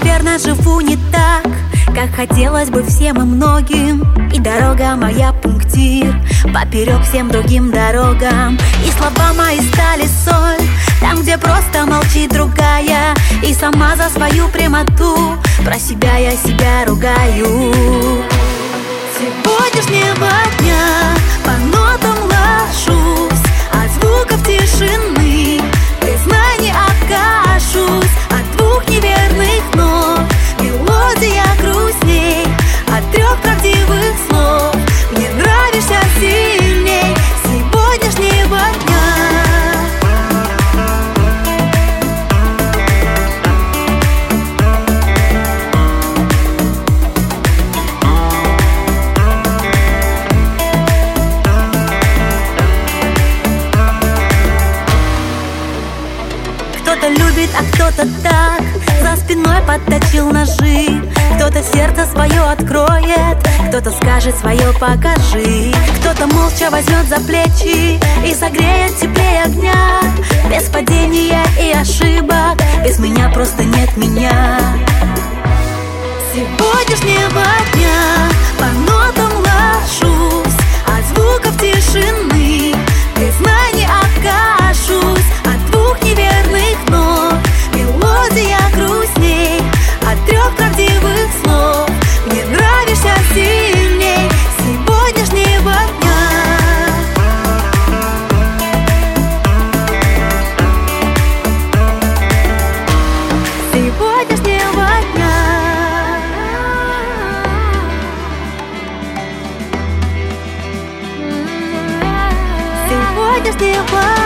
наверное, живу не так, как хотелось бы всем и многим. И дорога моя пунктир поперек всем другим дорогам. И слова мои стали соль там, где просто молчит другая. И сама за свою прямоту про себя я себя ругаю. Сегодняшнего дня по нотам ложусь, от звуков тишины признаний откажусь. От двух неверных нот мелодия грустней, от трех правдивых слов мне нравишься сильней сегодняшнего дня. Кто-то любит, а кто-то так, за спиной подточил ножи. Кто-то сердце свое откроет, кто-то скажет свое покажи. Кто-то молча возьмет за плечи и согреет теплее огня. Без падения и ошибок, без меня просто нет меня. Сегодняшнего дня по нотам ложусь, от звуков тишины признаний откажусь. От двух неверных нот мелодия грустней, от трех правдивых слов мне нравишься сильней сегодняшнего дня. Сегодняшнего дня. Сегодняшнего